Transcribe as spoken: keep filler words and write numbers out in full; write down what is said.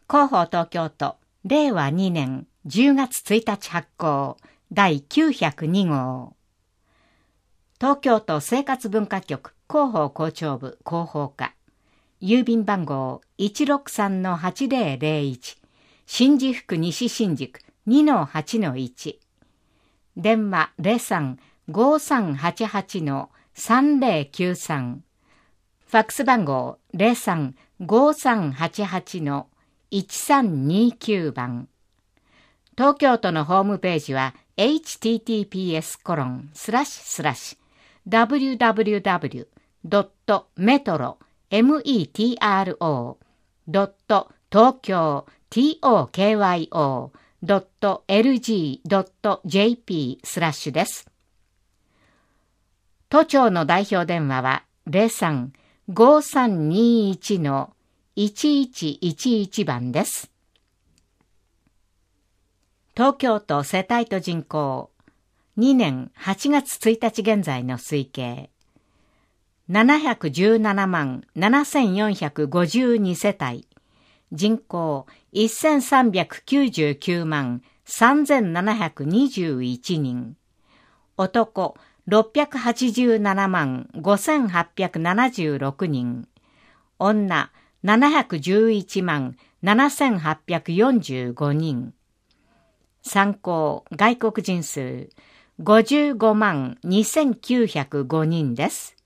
広報東京都れいわにねんじゅうがつついたち発行だいきゅうひゃくにごう。東京都生活文化局広報校長部広報課。郵便番号 いちろくさんのはちぜろぜろいち 新宿区西新宿 にのはちのいち。電話 ゼロさん ごさんはちはち さんぜろきゅうさん。ファックス番号 ゼロさん ごさんはちはち いちさんにきゅう 番。東京都のホームページは エイチティーティーピーエスコロンスラッシュスラッシュダブリューダブリューダブリュードットメトロメトロドット東京 トキョ ドットエルジードットジェーピー スラッシュです。都庁の代表電話は ゼロさん ごさんにいち いちいちいちいち 番です。東京都世帯と人口にねんはちがつついたち現在の推計ななひゃくじゅうななまんななせんよんひゃくごじゅうにせたい、人口せんさんびゃくきゅうじゅうきゅうまんさんぜんななひゃくにじゅういちにん、男ろっぴゃくはちじゅうななまんごせんはっぴゃくななじゅうろくにん、女ななひゃくじゅういちまんななせんはっぴゃくよんじゅうごにん、参考外国人数ごじゅうごまんにせんきゅうひゃくごにんです。